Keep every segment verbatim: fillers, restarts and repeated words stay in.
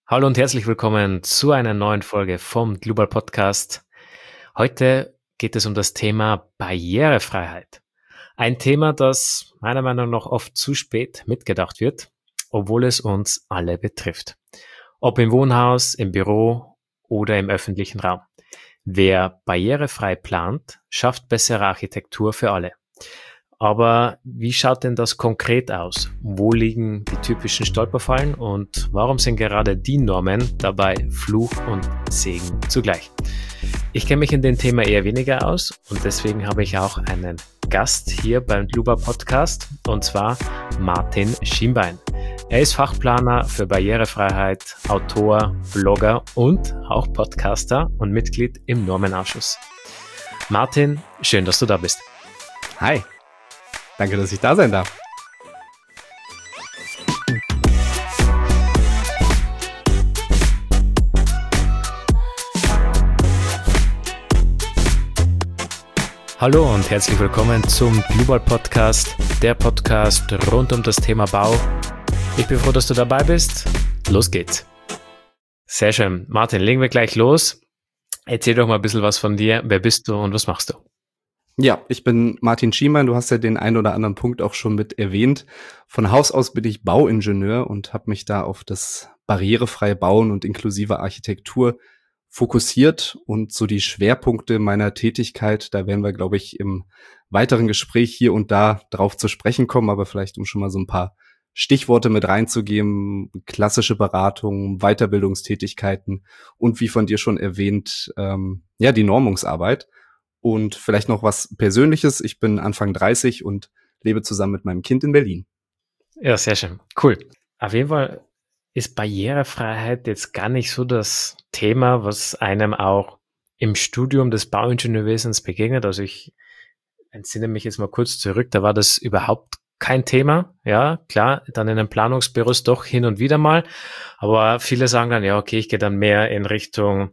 Hallo und herzlich willkommen zu einer neuen Folge vom Global Podcast. Heute geht es um das Thema Barrierefreiheit. Ein Thema, das meiner Meinung nach oft zu spät mitgedacht wird, obwohl es uns alle betrifft. Ob im Wohnhaus, im Büro oder im öffentlichen Raum. Wer barrierefrei plant, schafft bessere Architektur für alle. Aber wie schaut denn das konkret aus? Wo liegen die typischen Stolperfallen und warum sind gerade die Normen dabei Fluch und Segen zugleich? Ich kenne mich in dem Thema eher weniger aus und deswegen habe ich auch einen Gast hier beim Gluber Podcast, und zwar Martin Schienbein. Er ist Fachplaner für Barrierefreiheit, Autor, Blogger und auch Podcaster und Mitglied im Normenausschuss. Martin, schön, dass du da bist. Hi. Danke, dass ich da sein darf. Hallo und herzlich willkommen zum Global Podcast, der Podcast rund um das Thema Bau. Ich bin froh, dass du dabei bist. Los geht's. Sehr schön. Martin, legen wir gleich los. Erzähl doch mal ein bisschen was von dir. Wer bist du und was machst du? Ja, ich bin Martin Schienbein. Du hast ja den einen oder anderen Punkt auch schon mit erwähnt. Von Haus aus bin ich Bauingenieur und habe mich da auf das barrierefreie Bauen und inklusive Architektur fokussiert. Und so die Schwerpunkte meiner Tätigkeit, da werden wir, glaube ich, im weiteren Gespräch hier und da drauf zu sprechen kommen. Aber vielleicht, um schon mal so ein paar Stichworte mit reinzugeben: klassische Beratung, Weiterbildungstätigkeiten und wie von dir schon erwähnt, ähm, ja, die Normungsarbeit. Und vielleicht noch was Persönliches. Ich bin Anfang dreißig und lebe zusammen mit meinem Kind in Berlin. Ja, sehr schön. Cool. Auf jeden Fall ist Barrierefreiheit jetzt gar nicht so das Thema, was einem auch im Studium des Bauingenieurwesens begegnet. Also ich entsinne mich jetzt mal kurz zurück, da war das überhaupt kein Thema. Ja, klar, dann in den Planungsbüros doch hin und wieder mal. Aber viele sagen dann, ja, okay, ich gehe dann mehr in Richtung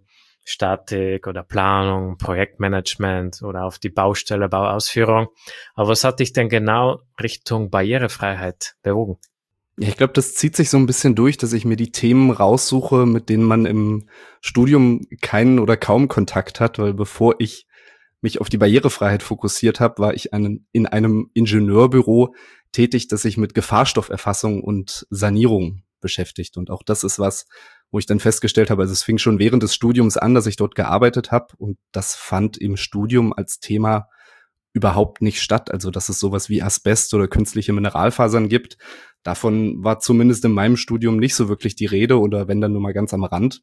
Statik oder Planung, Projektmanagement oder auf die Baustelle, Bauausführung. Aber was hat dich denn genau Richtung Barrierefreiheit bewogen? Ja, ich glaube, das zieht sich so ein bisschen durch, dass ich mir die Themen raussuche, mit denen man im Studium keinen oder kaum Kontakt hat, weil bevor ich mich auf die Barrierefreiheit fokussiert habe, war ich einen, in einem Ingenieurbüro tätig, das sich mit Gefahrstofferfassung und Sanierung beschäftigt. Und auch das ist was, wo ich dann festgestellt habe, also es fing schon während des Studiums an, dass ich dort gearbeitet habe, und das fand im Studium als Thema überhaupt nicht statt. Also dass es sowas wie Asbest oder künstliche Mineralfasern gibt, davon war zumindest in meinem Studium nicht so wirklich die Rede, oder wenn dann nur mal ganz am Rand.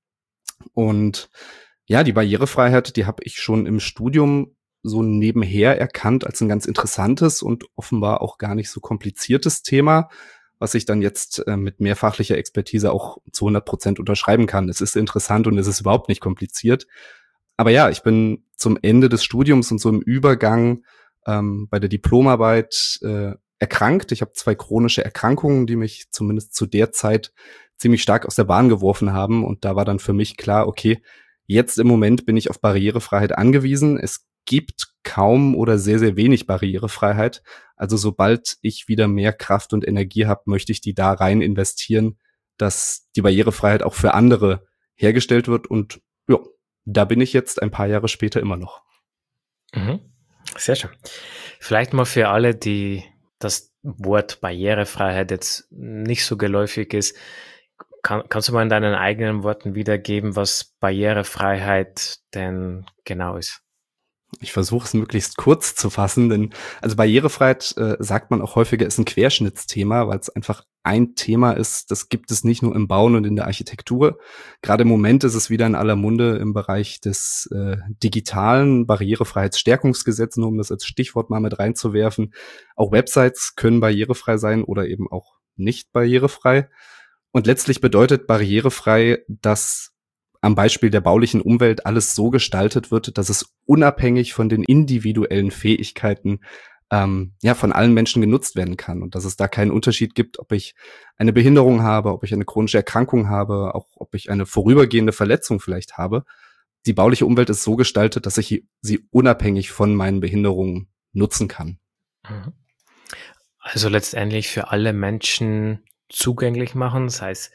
Und ja, die Barrierefreiheit, die habe ich schon im Studium so nebenher erkannt als ein ganz interessantes und offenbar auch gar nicht so kompliziertes Thema, was ich dann jetzt äh, mit mehrfachlicher Expertise auch zu hundert Prozent unterschreiben kann. Es ist interessant und es ist überhaupt nicht kompliziert. Aber ja, ich bin zum Ende des Studiums und so im Übergang ähm, bei der Diplomarbeit äh, erkrankt. Ich habe zwei chronische Erkrankungen, die mich zumindest zu der Zeit ziemlich stark aus der Bahn geworfen haben. Und da war dann für mich klar, okay, jetzt im Moment bin ich auf Barrierefreiheit angewiesen. Es gibt kaum oder sehr, sehr wenig Barrierefreiheit. Also sobald ich wieder mehr Kraft und Energie habe, möchte ich die da rein investieren, dass die Barrierefreiheit auch für andere hergestellt wird. Und ja, da bin ich jetzt ein paar Jahre später immer noch. Mhm. Sehr schön. Vielleicht mal für alle, die das Wort Barrierefreiheit jetzt nicht so geläufig ist, kann, kannst du mal in deinen eigenen Worten wiedergeben, was Barrierefreiheit denn genau ist? Ich versuche es möglichst kurz zu fassen, denn also Barrierefreiheit, äh, sagt man auch häufiger, ist ein Querschnittsthema, weil es einfach ein Thema ist, das gibt es nicht nur im Bauen und in der Architektur. Gerade im Moment ist es wieder in aller Munde im Bereich des äh, digitalen Barrierefreiheitsstärkungsgesetzes, nur um das als Stichwort mal mit reinzuwerfen. Auch Websites können barrierefrei sein oder eben auch nicht barrierefrei. Und letztlich bedeutet barrierefrei, dass am Beispiel der baulichen Umwelt alles so gestaltet wird, dass es unabhängig von den individuellen Fähigkeiten ähm, ja von allen Menschen genutzt werden kann, und dass es da keinen Unterschied gibt, ob ich eine Behinderung habe, ob ich eine chronische Erkrankung habe, auch ob ich eine vorübergehende Verletzung vielleicht habe. Die bauliche Umwelt ist so gestaltet, dass ich sie unabhängig von meinen Behinderungen nutzen kann. Also letztendlich für alle Menschen zugänglich machen, sei es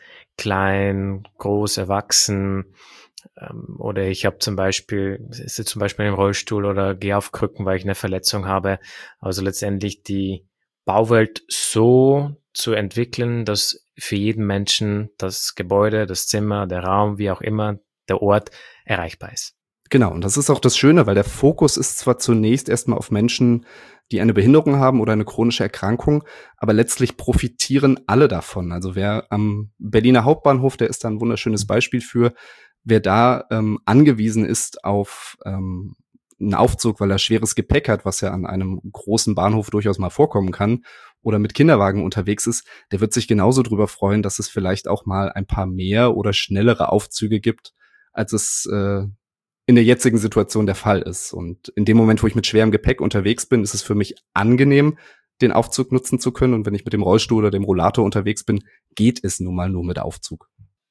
klein, groß, erwachsen, ähm, oder ich habe zum Beispiel, sitze zum Beispiel im Rollstuhl oder gehe auf Krücken, weil ich eine Verletzung habe. Also letztendlich die Bauwelt so zu entwickeln, dass für jeden Menschen das Gebäude, das Zimmer, der Raum, wie auch immer, der Ort erreichbar ist. Genau, und das ist auch das Schöne, weil der Fokus ist zwar zunächst erstmal auf Menschen, die eine Behinderung haben oder eine chronische Erkrankung, aber letztlich profitieren alle davon. Also wer am Berliner Hauptbahnhof, der ist da ein wunderschönes Beispiel für, wer da ähm, angewiesen ist auf ähm, einen Aufzug, weil er schweres Gepäck hat, was ja an einem großen Bahnhof durchaus mal vorkommen kann, oder mit Kinderwagen unterwegs ist, der wird sich genauso drüber freuen, dass es vielleicht auch mal ein paar mehr oder schnellere Aufzüge gibt, als es äh, in der jetzigen Situation der Fall ist. Und in dem Moment, wo ich mit schwerem Gepäck unterwegs bin, ist es für mich angenehm, den Aufzug nutzen zu können. Und wenn ich mit dem Rollstuhl oder dem Rollator unterwegs bin, geht es nun mal nur mit Aufzug.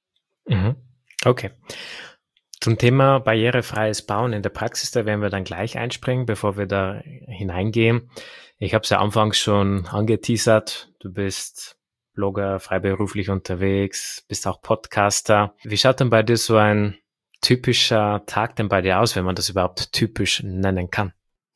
Mhm. Okay. Zum Thema barrierefreies Bauen in der Praxis, da werden wir dann gleich einspringen, bevor wir da hineingehen. Ich habe es ja anfangs schon angeteasert. Du bist Blogger, freiberuflich unterwegs, bist auch Podcaster. Wie schaut denn bei dir so ein typischer Tag denn bei dir aus, wenn man das überhaupt typisch nennen kann?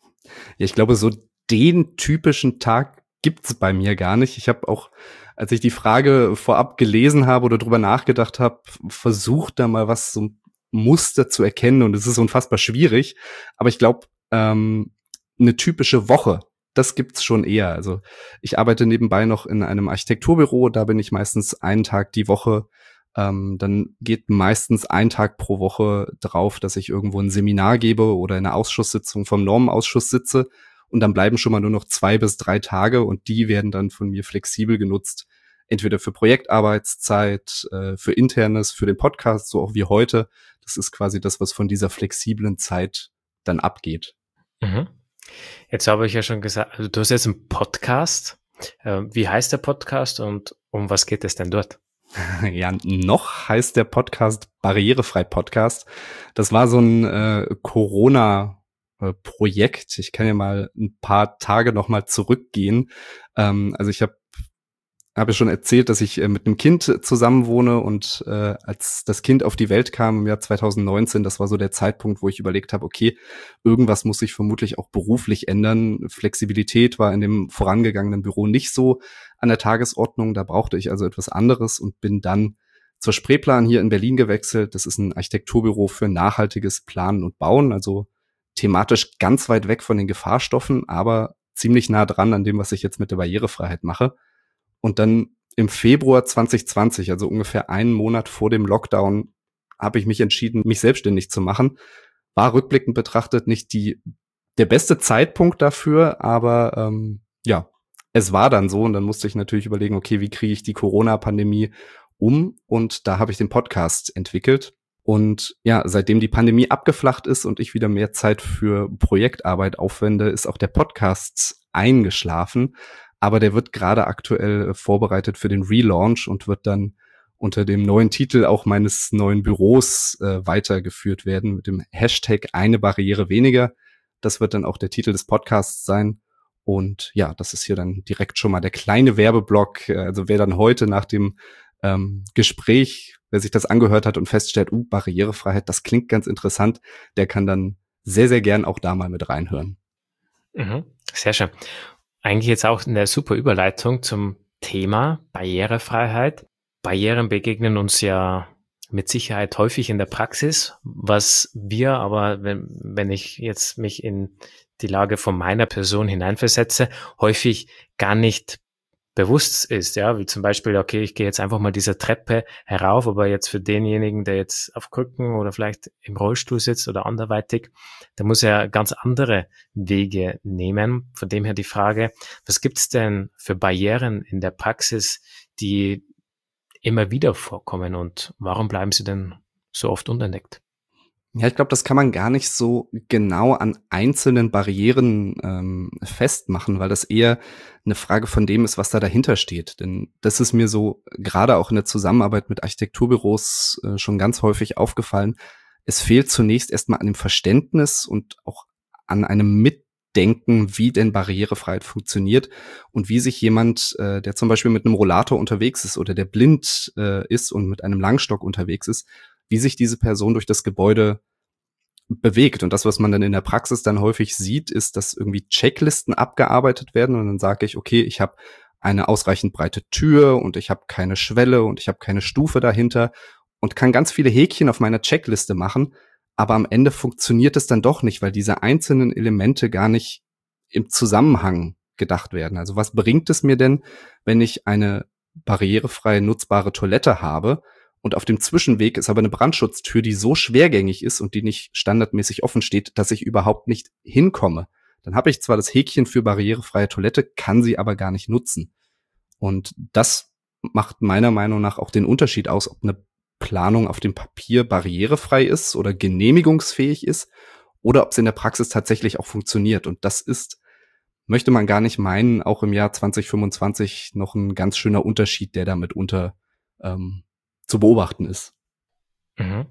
Ja, ich glaube, so den typischen Tag gibt's bei mir gar nicht. Ich habe auch, als ich die Frage vorab gelesen habe oder drüber nachgedacht habe, versucht da mal was, so ein Muster zu erkennen, und es ist unfassbar schwierig. Aber ich glaube, ähm, eine typische Woche, das gibt's schon eher. Also ich arbeite nebenbei noch in einem Architekturbüro, da bin ich meistens einen Tag die Woche. Ähm, dann geht meistens ein Tag pro Woche drauf, dass ich irgendwo ein Seminar gebe oder in einer Ausschusssitzung vom Normenausschuss sitze. Und dann bleiben schon mal nur noch zwei bis drei Tage, und die werden dann von mir flexibel genutzt. Entweder für Projektarbeitszeit, äh, für Internes, für den Podcast, so auch wie heute. Das ist quasi das, was von dieser flexiblen Zeit dann abgeht. Mhm. Jetzt habe ich ja schon gesagt, also du hast jetzt einen Podcast. Äh, wie heißt der Podcast und um was geht es denn dort? Ja, noch heißt der Podcast Barrierefrei Podcast. Das war so ein äh, Corona-Projekt. Ich kann ja mal ein paar Tage noch mal zurückgehen. Ähm, also ich habe habe ja schon erzählt, dass ich äh, mit einem Kind zusammenwohne, und äh, als das Kind auf die Welt kam im Jahr zwanzig neunzehn, das war so der Zeitpunkt, wo ich überlegt habe, okay, irgendwas muss sich vermutlich auch beruflich ändern. Flexibilität war in dem vorangegangenen Büro nicht so an der Tagesordnung, da brauchte ich also etwas anderes und bin dann zur Spreeplan hier in Berlin gewechselt. Das ist ein Architekturbüro für nachhaltiges Planen und Bauen, also thematisch ganz weit weg von den Gefahrstoffen, aber ziemlich nah dran an dem, was ich jetzt mit der Barrierefreiheit mache. Und dann im Februar zwanzig zwanzig, also ungefähr einen Monat vor dem Lockdown, habe ich mich entschieden, mich selbstständig zu machen. War rückblickend betrachtet nicht die der beste Zeitpunkt dafür, aber ähm, ja, es war dann so, und dann musste ich natürlich überlegen, okay, wie kriege ich die Corona-Pandemie um? Und da habe ich den Podcast entwickelt. Und ja, seitdem die Pandemie abgeflacht ist und ich wieder mehr Zeit für Projektarbeit aufwende, ist auch der Podcast eingeschlafen. Aber der wird gerade aktuell vorbereitet für den Relaunch und wird dann unter dem neuen Titel auch meines neuen Büros äh, weitergeführt werden, mit dem Hashtag eine Barriere weniger. Das wird dann auch der Titel des Podcasts sein. Und ja, das ist hier dann direkt schon mal der kleine Werbeblock. Also wer dann heute nach dem ähm, Gespräch, wer sich das angehört hat und feststellt, uh, Barrierefreiheit, das klingt ganz interessant, der kann dann sehr, sehr gern auch da mal mit reinhören. Mhm. Sehr schön. Eigentlich jetzt auch eine super Überleitung zum Thema Barrierefreiheit. Barrieren begegnen uns ja mit Sicherheit häufig in der Praxis, was wir aber, wenn, wenn ich jetzt mich in die Lage von meiner Person hineinversetze, häufig gar nicht bewusst ist, ja, wie zum Beispiel, okay, ich gehe jetzt einfach mal diese Treppe herauf, aber jetzt für denjenigen, der jetzt auf Krücken oder vielleicht im Rollstuhl sitzt oder anderweitig, der muss ja ganz andere Wege nehmen. Von dem her die Frage, was gibt's denn für Barrieren in der Praxis, die immer wieder vorkommen, und warum bleiben sie denn so oft unentdeckt? Ja, ich glaube, das kann man gar nicht so genau an einzelnen Barrieren ähm, festmachen, weil das eher eine Frage von dem ist, was da dahinter steht. Denn das ist mir so gerade auch in der Zusammenarbeit mit Architekturbüros äh, schon ganz häufig aufgefallen. Es fehlt zunächst erstmal an dem Verständnis und auch an einem Mit denken, wie denn Barrierefreiheit funktioniert und wie sich jemand, äh, der zum Beispiel mit einem Rollator unterwegs ist oder der blind äh, ist und mit einem Langstock unterwegs ist, wie sich diese Person durch das Gebäude bewegt. Und das, was man dann in der Praxis dann häufig sieht, ist, dass irgendwie Checklisten abgearbeitet werden und dann sage ich, okay, ich habe eine ausreichend breite Tür und ich habe keine Schwelle und ich habe keine Stufe dahinter und kann ganz viele Häkchen auf meiner Checkliste machen, aber am Ende funktioniert es dann doch nicht, weil diese einzelnen Elemente gar nicht im Zusammenhang gedacht werden. Also was bringt es mir denn, wenn ich eine barrierefrei nutzbare Toilette habe und auf dem Zwischenweg ist aber eine Brandschutztür, die so schwergängig ist und die nicht standardmäßig offen steht, dass ich überhaupt nicht hinkomme? Dann habe ich zwar das Häkchen für barrierefreie Toilette, kann sie aber gar nicht nutzen. Und das macht meiner Meinung nach auch den Unterschied aus, ob eine Planung auf dem Papier barrierefrei ist oder genehmigungsfähig ist oder ob es in der Praxis tatsächlich auch funktioniert. Und das ist, möchte man gar nicht meinen, auch im Jahr zwanzig fünfundzwanzig noch ein ganz schöner Unterschied, der damit unter ähm, zu beobachten ist. Mhm.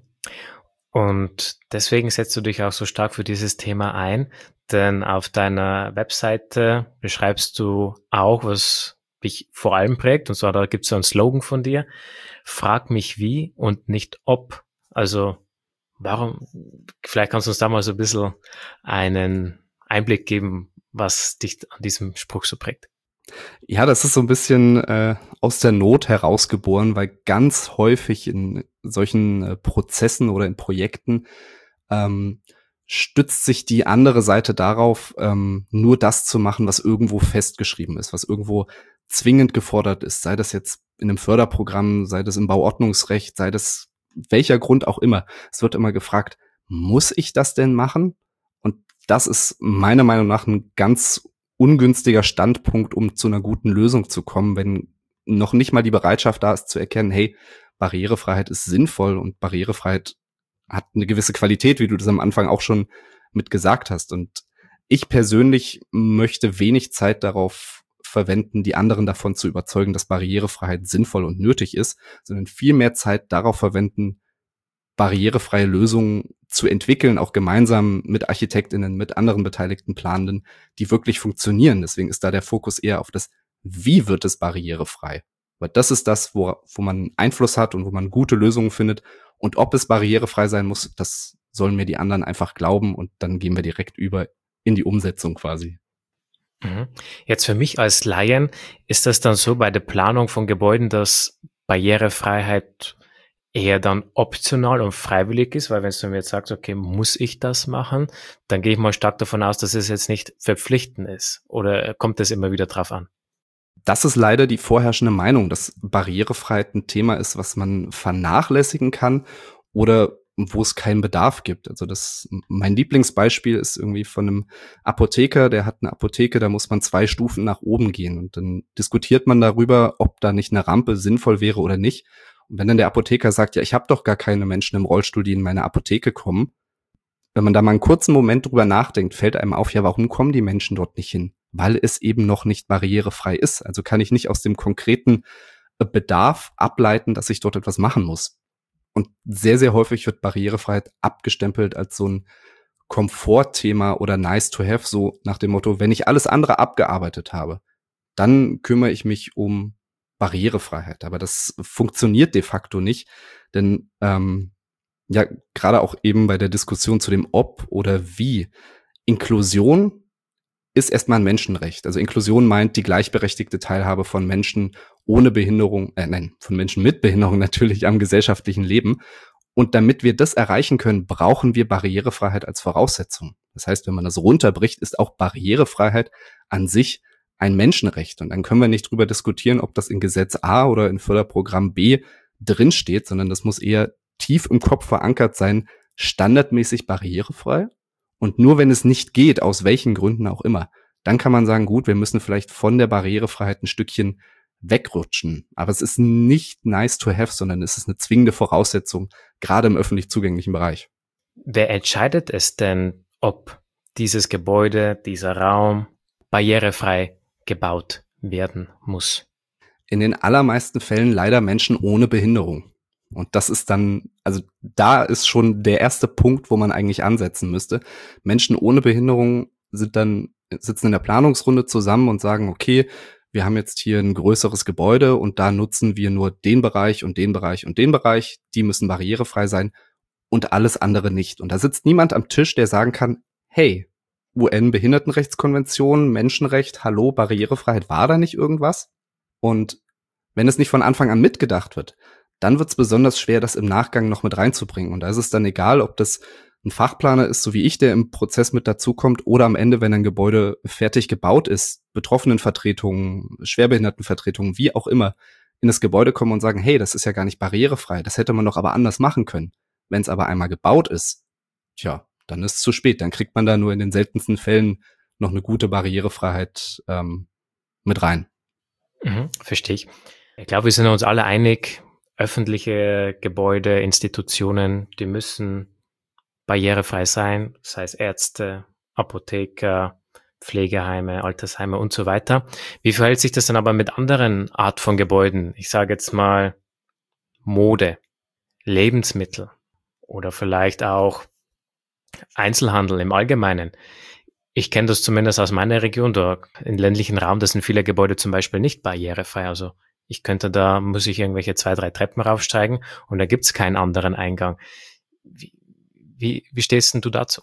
Und deswegen setzt du dich auch so stark für dieses Thema ein, denn auf deiner Webseite beschreibst du auch, was dich vor allem prägt, und zwar da gibt es so einen Slogan von dir: Frag mich wie und nicht ob. Also warum, vielleicht kannst du uns da mal so ein bisschen einen Einblick geben, was dich an diesem Spruch so prägt. Ja, das ist so ein bisschen äh, aus der Not herausgeboren, weil ganz häufig in solchen äh, Prozessen oder in Projekten ähm, stützt sich die andere Seite darauf, ähm, nur das zu machen, was irgendwo festgeschrieben ist, was irgendwo zwingend gefordert ist, sei das jetzt in einem Förderprogramm, sei das im Bauordnungsrecht, sei das welcher Grund auch immer. Es wird immer gefragt, muss ich das denn machen? Und das ist meiner Meinung nach ein ganz ungünstiger Standpunkt, um zu einer guten Lösung zu kommen, wenn noch nicht mal die Bereitschaft da ist zu erkennen, hey, Barrierefreiheit ist sinnvoll und Barrierefreiheit hat eine gewisse Qualität, wie du das am Anfang auch schon mit gesagt hast. Und ich persönlich möchte wenig Zeit darauf verwenden, die anderen davon zu überzeugen, dass Barrierefreiheit sinnvoll und nötig ist, sondern viel mehr Zeit darauf verwenden, barrierefreie Lösungen zu entwickeln, auch gemeinsam mit ArchitektInnen, mit anderen beteiligten Planenden, die wirklich funktionieren. Deswegen ist da der Fokus eher auf das, wie wird es barrierefrei? Weil das ist das, wo, wo man Einfluss hat und wo man gute Lösungen findet. Und ob es barrierefrei sein muss, das sollen mir die anderen einfach glauben und dann gehen wir direkt über in die Umsetzung quasi. Mhm. Jetzt für mich als Laien ist das dann so bei der Planung von Gebäuden, dass Barrierefreiheit eher dann optional und freiwillig ist, weil wenn du mir jetzt sagst, okay, muss ich das machen, dann gehe ich mal stark davon aus, dass es jetzt nicht verpflichtend ist. Oder kommt es immer wieder drauf an? Das ist leider die vorherrschende Meinung, dass Barrierefreiheit ein Thema ist, was man vernachlässigen kann oder wo es keinen Bedarf gibt. Also das, mein Lieblingsbeispiel ist irgendwie von einem Apotheker, der hat eine Apotheke, da muss man zwei Stufen nach oben gehen und dann diskutiert man darüber, ob da nicht eine Rampe sinnvoll wäre oder nicht. Und wenn dann der Apotheker sagt, ja, ich habe doch gar keine Menschen im Rollstuhl, die in meine Apotheke kommen, wenn man da mal einen kurzen Moment drüber nachdenkt, fällt einem auf, ja, warum kommen die Menschen dort nicht hin? Weil es eben noch nicht barrierefrei ist. Also kann ich nicht aus dem konkreten Bedarf ableiten, dass ich dort etwas machen muss. Und sehr, sehr häufig wird Barrierefreiheit abgestempelt als so ein Komfortthema oder nice to have, so nach dem Motto, wenn ich alles andere abgearbeitet habe, dann kümmere ich mich um Barrierefreiheit. Aber das funktioniert de facto nicht, denn ähm, ja, gerade auch eben bei der Diskussion zu dem Ob oder Wie. Inklusion ist erstmal ein Menschenrecht. Also Inklusion meint die gleichberechtigte Teilhabe von Menschen ohne Behinderung, äh, nein, von Menschen mit Behinderung natürlich am gesellschaftlichen Leben. Und damit wir das erreichen können, brauchen wir Barrierefreiheit als Voraussetzung. Das heißt, wenn man das runterbricht, ist auch Barrierefreiheit an sich ein Menschenrecht. Und dann können wir nicht drüber diskutieren, ob das in Gesetz A oder in Förderprogramm B drinsteht, sondern das muss eher tief im Kopf verankert sein, standardmäßig barrierefrei. Und nur wenn es nicht geht, aus welchen Gründen auch immer, dann kann man sagen, gut, wir müssen vielleicht von der Barrierefreiheit ein Stückchen wegrutschen. Aber es ist nicht nice to have, sondern es ist eine zwingende Voraussetzung, gerade im öffentlich zugänglichen Bereich. Wer entscheidet es denn, ob dieses Gebäude, dieser Raum barrierefrei gebaut werden muss? In den allermeisten Fällen leider Menschen ohne Behinderung. Und das ist dann, also da ist schon der erste Punkt, wo man eigentlich ansetzen müsste. Menschen ohne Behinderung sind dann, sitzen in der Planungsrunde zusammen und sagen, okay, wir haben jetzt hier ein größeres Gebäude und da nutzen wir nur den Bereich und den Bereich und den Bereich. Die müssen barrierefrei sein und alles andere nicht. Und da sitzt niemand am Tisch, der sagen kann, hey, U N-Behindertenrechtskonvention, Menschenrecht, hallo, Barrierefreiheit, war da nicht irgendwas? Und wenn es nicht von Anfang an mitgedacht wird, dann wird es besonders schwer, das im Nachgang noch mit reinzubringen. Und da ist es dann egal, ob das ein Fachplaner ist, so wie ich, der im Prozess mit dazukommt, oder am Ende, wenn ein Gebäude fertig gebaut ist, Betroffenenvertretungen, Schwerbehindertenvertretungen, wie auch immer, in das Gebäude kommen und sagen, hey, das ist ja gar nicht barrierefrei, das hätte man doch aber anders machen können. Wenn es aber einmal gebaut ist, tja, dann ist es zu spät. Dann kriegt man da nur in den seltensten Fällen noch eine gute Barrierefreiheit ähm, mit rein. Mhm, verstehe ich. Ich glaube, wir sind uns alle einig, öffentliche Gebäude, Institutionen, die müssen barrierefrei sein, sei es Ärzte, Apotheker, Pflegeheime, Altersheime und so weiter. Wie verhält sich das dann aber mit anderen Art von Gebäuden? Ich sage jetzt mal Mode, Lebensmittel oder vielleicht auch Einzelhandel im Allgemeinen. Ich kenne das zumindest aus meiner Region, da im ländlichen Raum, da sind viele Gebäude zum Beispiel nicht barrierefrei. Also ich könnte da, muss ich irgendwelche zwei, drei Treppen raufsteigen und da gibt's keinen anderen Eingang. Wie, wie, wie stehst denn du dazu?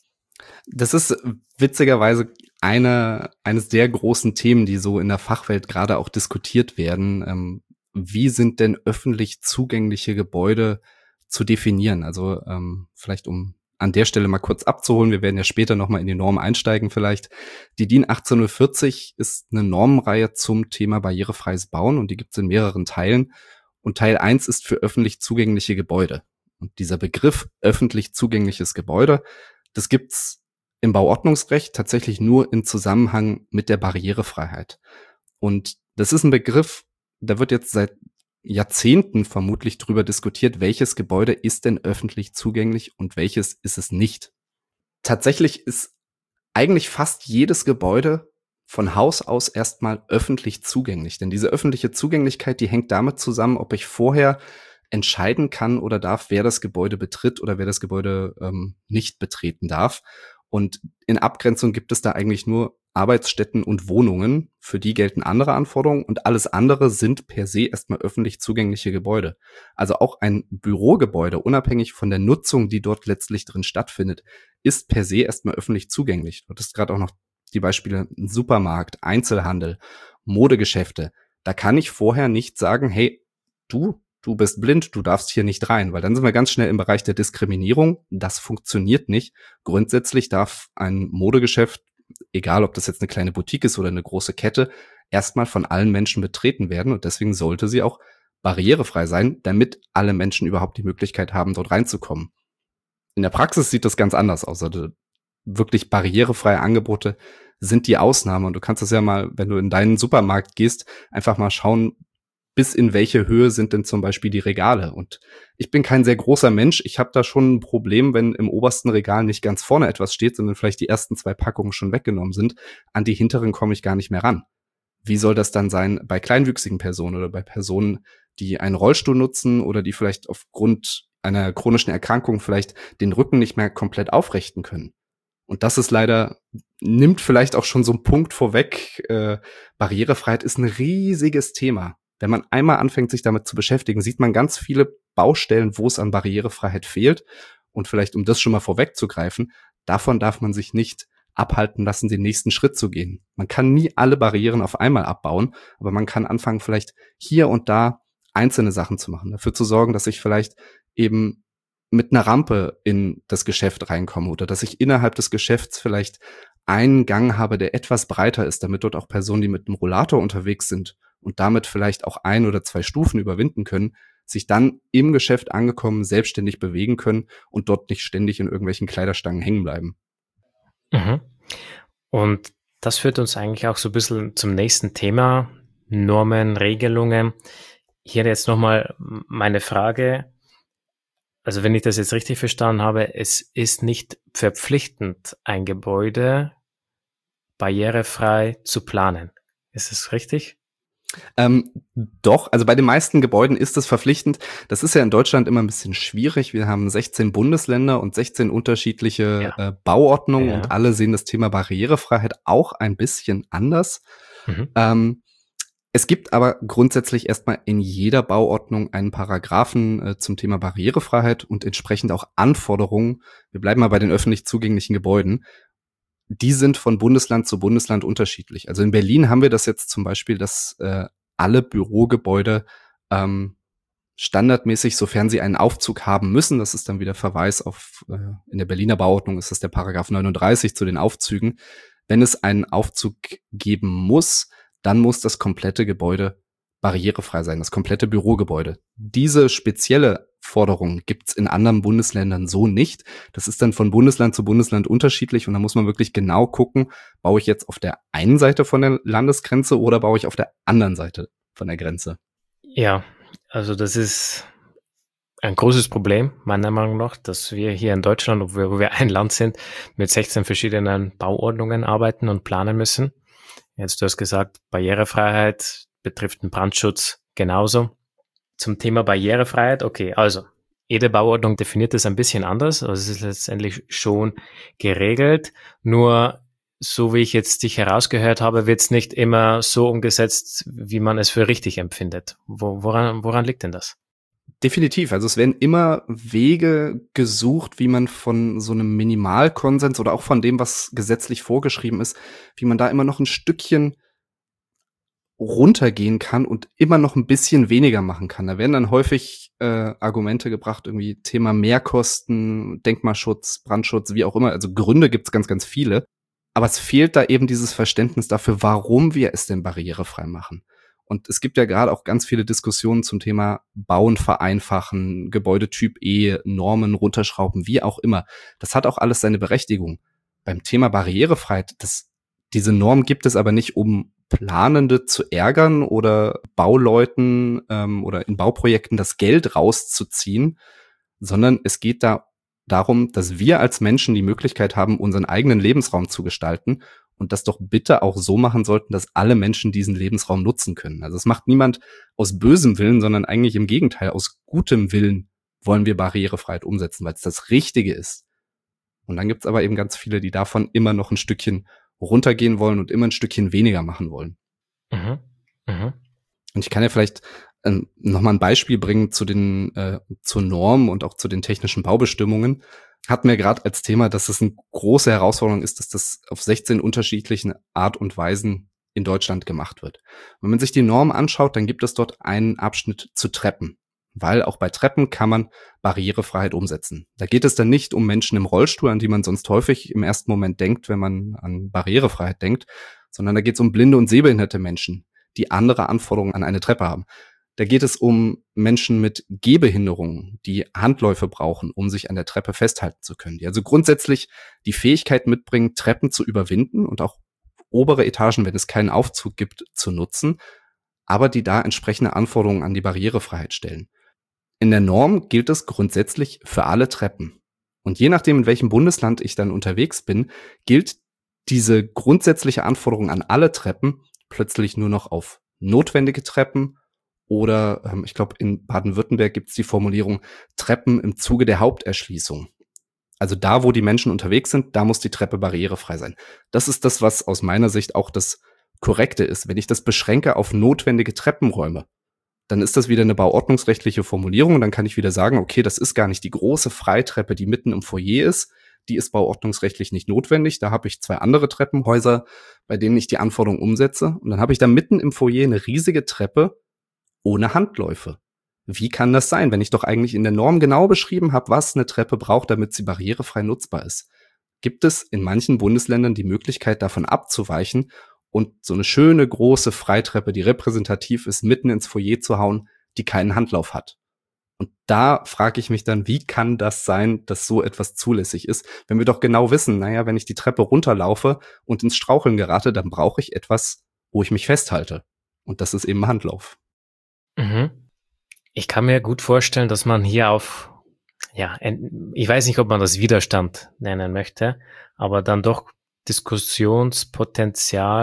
Das ist witzigerweise eine, eines der großen Themen, die so in der Fachwelt gerade auch diskutiert werden. Ähm, wie sind denn öffentlich zugängliche Gebäude zu definieren? Also ähm, vielleicht um an der Stelle mal kurz abzuholen, wir werden ja später nochmal in die Norm einsteigen vielleicht. Die D I N achtzehnhundertvierzig ist eine Normenreihe zum Thema barrierefreies Bauen und die gibt es in mehreren Teilen. Und Teil eins ist für öffentlich zugängliche Gebäude. Und dieser Begriff öffentlich zugängliches Gebäude, das gibt's im Bauordnungsrecht tatsächlich nur in Zusammenhang mit der Barrierefreiheit. Und das ist ein Begriff, da wird jetzt seit Jahrzehnten vermutlich drüber diskutiert, welches Gebäude ist denn öffentlich zugänglich und welches ist es nicht. Tatsächlich ist eigentlich fast jedes Gebäude von Haus aus erstmal öffentlich zugänglich. Denn diese öffentliche Zugänglichkeit, die hängt damit zusammen, ob ich vorher entscheiden kann oder darf, wer das Gebäude betritt oder wer das Gebäude ähm, nicht betreten darf. Und in Abgrenzung gibt es da eigentlich nur Arbeitsstätten und Wohnungen, für die gelten andere Anforderungen und alles andere sind per se erstmal öffentlich zugängliche Gebäude. Also auch ein Bürogebäude, unabhängig von der Nutzung, die dort letztlich drin stattfindet, ist per se erstmal öffentlich zugänglich. Du hattest gerade auch noch die Beispiele Supermarkt, Einzelhandel, Modegeschäfte. Da kann ich vorher nicht sagen, hey, du, du bist blind, du darfst hier nicht rein, weil dann sind wir ganz schnell im Bereich der Diskriminierung. Das funktioniert nicht. Grundsätzlich darf ein Modegeschäft, egal ob das jetzt eine kleine Boutique ist oder eine große Kette, erstmal von allen Menschen betreten werden und deswegen sollte sie auch barrierefrei sein, damit alle Menschen überhaupt die Möglichkeit haben, dort reinzukommen. In der Praxis sieht das ganz anders aus. Also wirklich barrierefreie Angebote sind die Ausnahme und du kannst das ja mal, wenn du in deinen Supermarkt gehst, einfach mal schauen, bis in welche Höhe sind denn zum Beispiel die Regale. Und ich bin kein sehr großer Mensch. Ich habe da schon ein Problem, wenn im obersten Regal nicht ganz vorne etwas steht, sondern vielleicht die ersten zwei Packungen schon weggenommen sind. An die hinteren komme ich gar nicht mehr ran. Wie soll das dann sein bei kleinwüchsigen Personen oder bei Personen, die einen Rollstuhl nutzen oder die vielleicht aufgrund einer chronischen Erkrankung vielleicht den Rücken nicht mehr komplett aufrichten können? Und das ist leider, nimmt vielleicht auch schon so einen Punkt vorweg. Äh, Barrierefreiheit ist ein riesiges Thema. Wenn man einmal anfängt, sich damit zu beschäftigen, sieht man ganz viele Baustellen, wo es an Barrierefreiheit fehlt. Und vielleicht, um das schon mal vorwegzugreifen, davon darf man sich nicht abhalten lassen, den nächsten Schritt zu gehen. Man kann nie alle Barrieren auf einmal abbauen, aber man kann anfangen, vielleicht hier und da einzelne Sachen zu machen, dafür zu sorgen, dass ich vielleicht eben mit einer Rampe in das Geschäft reinkomme oder dass ich innerhalb des Geschäfts vielleicht einen Gang habe, der etwas breiter ist, damit dort auch Personen, die mit einem Rollator unterwegs sind und damit vielleicht auch ein oder zwei Stufen überwinden können, sich dann im Geschäft angekommen selbstständig bewegen können und dort nicht ständig in irgendwelchen Kleiderstangen hängen bleiben. Mhm. Und das führt uns eigentlich auch so ein bisschen zum nächsten Thema, Normen, Regelungen. Hier jetzt nochmal meine Frage. Also wenn ich das jetzt richtig verstanden habe, es ist nicht verpflichtend, ein Gebäude barrierefrei zu planen. Ist es richtig? Ähm, doch, also bei den meisten Gebäuden ist es verpflichtend. Das ist ja in Deutschland immer ein bisschen schwierig. Wir haben sechzehn Bundesländer und sechzehn unterschiedliche Ja. äh, Bauordnungen Ja. und alle sehen das Thema Barrierefreiheit auch ein bisschen anders. Mhm. Ähm, es gibt aber grundsätzlich erstmal in jeder Bauordnung einen Paragraphen äh, zum Thema Barrierefreiheit und entsprechend auch Anforderungen. Wir bleiben mal bei den öffentlich zugänglichen Gebäuden. Die sind von Bundesland zu Bundesland unterschiedlich. Also in Berlin haben wir das jetzt zum Beispiel, dass äh, alle Bürogebäude ähm, standardmäßig, sofern sie einen Aufzug haben müssen, das ist dann wieder Verweis auf, äh, in der Berliner Bauordnung ist das der Paragraph neununddreißig zu den Aufzügen. Wenn es einen Aufzug geben muss, dann muss das komplette Gebäude barrierefrei sein, das komplette Bürogebäude. Diese spezielle Forderung gibt's in anderen Bundesländern so nicht. Das ist dann von Bundesland zu Bundesland unterschiedlich und da muss man wirklich genau gucken, baue ich jetzt auf der einen Seite von der Landesgrenze oder baue ich auf der anderen Seite von der Grenze? Ja, also das ist ein großes Problem, meiner Meinung nach, dass wir hier in Deutschland, wo wir, wo wir ein Land sind, mit sechzehn verschiedenen Bauordnungen arbeiten und planen müssen. Jetzt, du hast gesagt, Barrierefreiheit betrifft den Brandschutz genauso. Zum Thema Barrierefreiheit, okay, also jede Bauordnung definiert das ein bisschen anders, also es ist letztendlich schon geregelt, nur so wie ich jetzt dich herausgehört habe, wird es nicht immer so umgesetzt, wie man es für richtig empfindet. Wo, woran, woran liegt denn das? Definitiv. Also es werden immer Wege gesucht, wie man von so einem Minimalkonsens oder auch von dem, was gesetzlich vorgeschrieben ist, wie man da immer noch ein Stückchen runtergehen kann und immer noch ein bisschen weniger machen kann. Da werden dann häufig äh, Argumente gebracht, irgendwie Thema Mehrkosten, Denkmalschutz, Brandschutz, wie auch immer. Also Gründe gibt's ganz, ganz viele. Aber es fehlt da eben dieses Verständnis dafür, warum wir es denn barrierefrei machen. Und es gibt ja gerade auch ganz viele Diskussionen zum Thema Bauen vereinfachen, Gebäudetyp E, Normen runterschrauben, wie auch immer. Das hat auch alles seine Berechtigung. Beim Thema Barrierefreiheit, das, diese Norm gibt es aber nicht, um Planende zu ärgern oder Bauleuten ähm, oder in Bauprojekten das Geld rauszuziehen, sondern es geht da darum, dass wir als Menschen die Möglichkeit haben, unseren eigenen Lebensraum zu gestalten und das doch bitte auch so machen sollten, dass alle Menschen diesen Lebensraum nutzen können. Also es macht niemand aus bösem Willen, sondern eigentlich im Gegenteil, aus gutem Willen wollen wir Barrierefreiheit umsetzen, weil es das Richtige ist. Und dann gibt's aber eben ganz viele, die davon immer noch ein Stückchen runtergehen wollen und immer ein Stückchen weniger machen wollen. Mhm. Mhm. Und ich kann ja vielleicht ähm, nochmal ein Beispiel bringen zu den äh, zur Norm und auch zu den technischen Baubestimmungen. Hatten wir gerade als Thema, dass es eine große Herausforderung ist, dass das auf sechzehn unterschiedlichen Art und Weisen in Deutschland gemacht wird. Wenn man sich die Norm anschaut, dann gibt es dort einen Abschnitt zu Treppen, weil auch bei Treppen kann man Barrierefreiheit umsetzen. Da geht es dann nicht um Menschen im Rollstuhl, an die man sonst häufig im ersten Moment denkt, wenn man an Barrierefreiheit denkt, sondern da geht es um blinde und sehbehinderte Menschen, die andere Anforderungen an eine Treppe haben. Da geht es um Menschen mit Gehbehinderungen, die Handläufe brauchen, um sich an der Treppe festhalten zu können, die also grundsätzlich die Fähigkeit mitbringen, Treppen zu überwinden und auch obere Etagen, wenn es keinen Aufzug gibt, zu nutzen, aber die da entsprechende Anforderungen an die Barrierefreiheit stellen. In der Norm gilt es grundsätzlich für alle Treppen. Und je nachdem, in welchem Bundesland ich dann unterwegs bin, gilt diese grundsätzliche Anforderung an alle Treppen plötzlich nur noch auf notwendige Treppen oder ähm, ich glaube, in Baden-Württemberg gibt es die Formulierung Treppen im Zuge der Haupterschließung. Also da, wo die Menschen unterwegs sind, da muss die Treppe barrierefrei sein. Das ist das, was aus meiner Sicht auch das Korrekte ist. Wenn ich das beschränke auf notwendige Treppenräume, dann ist das wieder eine bauordnungsrechtliche Formulierung und dann kann ich wieder sagen, okay, das ist gar nicht die große Freitreppe, die mitten im Foyer ist, die ist bauordnungsrechtlich nicht notwendig. Da habe ich zwei andere Treppenhäuser, bei denen ich die Anforderungen umsetze und dann habe ich da mitten im Foyer eine riesige Treppe ohne Handläufe. Wie kann das sein, wenn ich doch eigentlich in der Norm genau beschrieben habe, was eine Treppe braucht, damit sie barrierefrei nutzbar ist? Gibt es in manchen Bundesländern die Möglichkeit, davon abzuweichen und so eine schöne große Freitreppe, die repräsentativ ist, mitten ins Foyer zu hauen, die keinen Handlauf hat? Und da frage ich mich dann, wie kann das sein, dass so etwas zulässig ist, wenn wir doch genau wissen, naja, wenn ich die Treppe runterlaufe und ins Straucheln gerate, dann brauche ich etwas, wo ich mich festhalte. Und das ist eben Handlauf. Mhm. Ich kann mir gut vorstellen, dass man hier auf, ja, ich weiß nicht, ob man das Widerstand nennen möchte, aber dann doch Diskussionspotenzial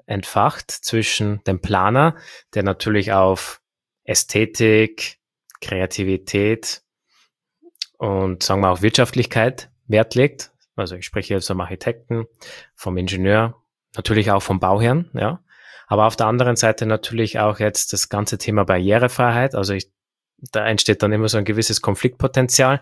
entfacht zwischen dem Planer, der natürlich auf Ästhetik, Kreativität und sagen wir auch Wirtschaftlichkeit Wert legt. Also ich spreche jetzt vom Architekten, vom Ingenieur, natürlich auch vom Bauherrn, ja. Aber auf der anderen Seite natürlich auch jetzt das ganze Thema Barrierefreiheit. Also ich, da entsteht dann immer so ein gewisses Konfliktpotenzial.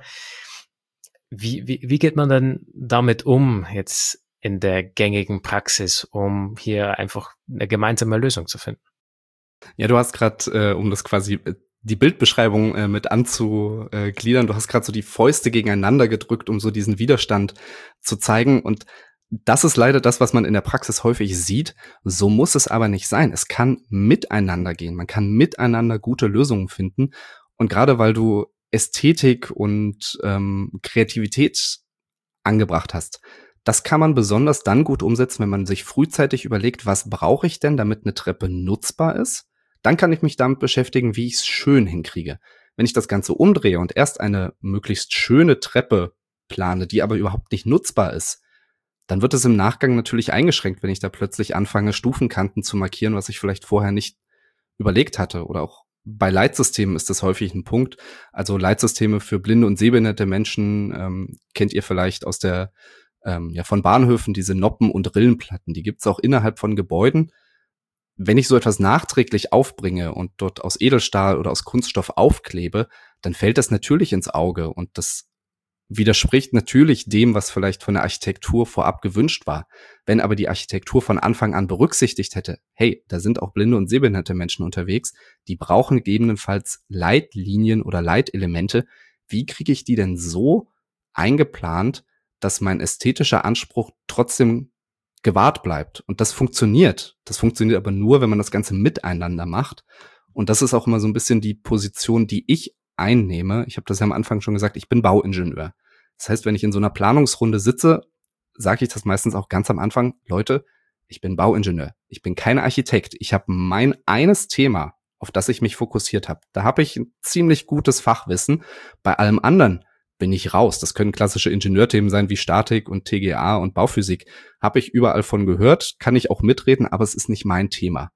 Wie, wie, wie geht man denn damit um jetzt in der gängigen Praxis, um hier einfach eine gemeinsame Lösung zu finden? Ja, du hast gerade, äh, um das quasi äh, die Bildbeschreibung äh, mit anzugliedern, du hast gerade so die Fäuste gegeneinander gedrückt, um so diesen Widerstand zu zeigen. Und das ist leider das, was man in der Praxis häufig sieht. So muss es aber nicht sein. Es kann miteinander gehen. Man kann miteinander gute Lösungen finden. Und gerade weil du Ästhetik und ähm, Kreativität angebracht hast, das kann man besonders dann gut umsetzen, wenn man sich frühzeitig überlegt, was brauche ich denn, damit eine Treppe nutzbar ist? Dann kann ich mich damit beschäftigen, wie ich es schön hinkriege. Wenn ich das Ganze umdrehe und erst eine möglichst schöne Treppe plane, die aber überhaupt nicht nutzbar ist, dann wird es im Nachgang natürlich eingeschränkt, wenn ich da plötzlich anfange, Stufenkanten zu markieren, was ich vielleicht vorher nicht überlegt hatte. Oder auch bei Leitsystemen ist das häufig ein Punkt. Also Leitsysteme für blinde und sehbehinderte Menschen ähm, kennt ihr vielleicht aus der ähm, ja von Bahnhöfen, diese Noppen- und Rillenplatten. Die gibt's auch innerhalb von Gebäuden. Wenn ich so etwas nachträglich aufbringe und dort aus Edelstahl oder aus Kunststoff aufklebe, dann fällt das natürlich ins Auge und das widerspricht natürlich dem, was vielleicht von der Architektur vorab gewünscht war. Wenn aber die Architektur von Anfang an berücksichtigt hätte, hey, da sind auch blinde und sehbehinderte Menschen unterwegs, die brauchen gegebenenfalls Leitlinien oder Leitelemente. Wie kriege ich die denn so eingeplant, dass mein ästhetischer Anspruch trotzdem gewahrt bleibt? Und das funktioniert. Das funktioniert aber nur, wenn man das Ganze miteinander macht. Und das ist auch immer so ein bisschen die Position, die ich einnehme. Ich habe das ja am Anfang schon gesagt, ich bin Bauingenieur. Das heißt, wenn ich in so einer Planungsrunde sitze, sage ich das meistens auch ganz am Anfang, Leute, ich bin Bauingenieur. Ich bin kein Architekt. Ich habe mein eines Thema, auf das ich mich fokussiert habe. Da habe ich ein ziemlich gutes Fachwissen. Bei allem anderen bin ich raus. Das können klassische Ingenieurthemen sein wie Statik und T G A und Bauphysik. Habe ich überall von gehört, kann ich auch mitreden, aber es ist nicht mein Thema.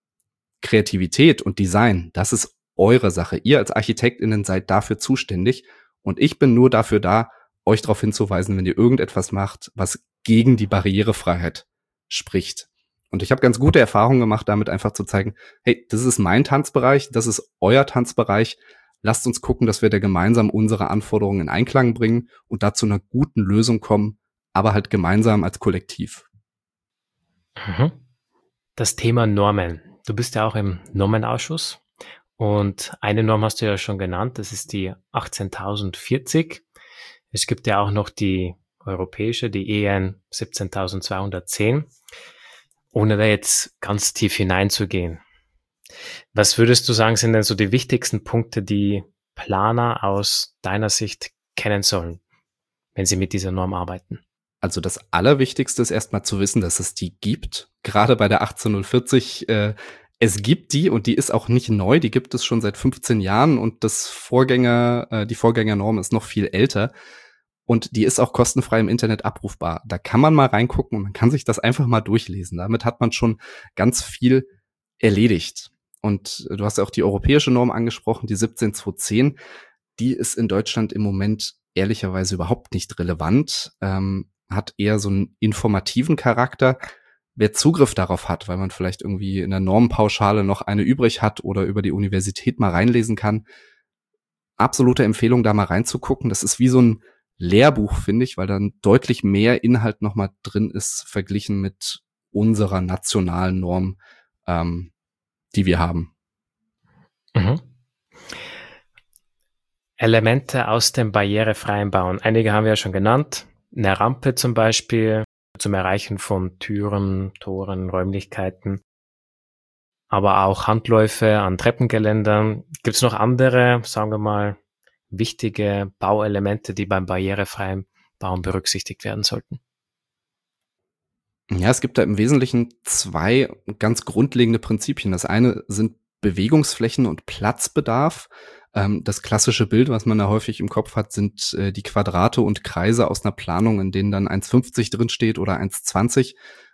Kreativität und Design, das ist eure Sache. Ihr als ArchitektInnen seid dafür zuständig und ich bin nur dafür da, euch darauf hinzuweisen, wenn ihr irgendetwas macht, was gegen die Barrierefreiheit spricht. Und ich habe ganz gute Erfahrungen gemacht, damit einfach zu zeigen, hey, das ist mein Tanzbereich, das ist euer Tanzbereich. Lasst uns gucken, dass wir da gemeinsam unsere Anforderungen in Einklang bringen und da zu einer guten Lösung kommen, aber halt gemeinsam als Kollektiv. Mhm. Das Thema Normen. Du bist ja auch im Normenausschuss und eine Norm hast du ja schon genannt, das ist die achtzehntausendzvierzig. Es gibt ja auch noch die europäische, die E N siebzehntausendzweihundertzehn. Ohne da jetzt ganz tief hineinzugehen. Was würdest du sagen, sind denn so die wichtigsten Punkte, die Planer aus deiner Sicht kennen sollen, wenn sie mit dieser Norm arbeiten? Also das Allerwichtigste ist erstmal zu wissen, dass es die gibt. Gerade bei der achtzehnhundertvierzig, äh, es gibt die und die ist auch nicht neu, die gibt es schon seit fünfzehn Jahren und das Vorgänger, äh, die Vorgängernorm ist noch viel älter und die ist auch kostenfrei im Internet abrufbar. Da kann man mal reingucken und man kann sich das einfach mal durchlesen. Damit hat man schon ganz viel erledigt. Und du hast ja auch die europäische Norm angesprochen, die siebzehn zweihundertzehn. Die ist in Deutschland im Moment ehrlicherweise überhaupt nicht relevant, ähm, hat eher so einen informativen Charakter. Wer Zugriff darauf hat, weil man vielleicht irgendwie in der Normenpauschale noch eine übrig hat oder über die Universität mal reinlesen kann, absolute Empfehlung, da mal reinzugucken. Das ist wie so ein Lehrbuch, finde ich, weil dann deutlich mehr Inhalt noch mal drin ist, verglichen mit unserer nationalen Norm, ähm, die wir haben. Mhm. Elemente aus dem barrierefreien Bauen. Einige haben wir ja schon genannt. Eine Rampe zum Beispiel zum Erreichen von Türen, Toren, Räumlichkeiten. Aber auch Handläufe an Treppengeländern. Gibt es noch andere, sagen wir mal, wichtige Bauelemente, die beim barrierefreien Bauen berücksichtigt werden sollten? Ja, es gibt da im Wesentlichen zwei ganz grundlegende Prinzipien. Das eine sind Bewegungsflächen und Platzbedarf. Ähm, das klassische Bild, was man da häufig im Kopf hat, sind äh, die Quadrate und Kreise aus einer Planung, in denen dann eins Komma fünfzig drin steht oder eins Komma zwanzig,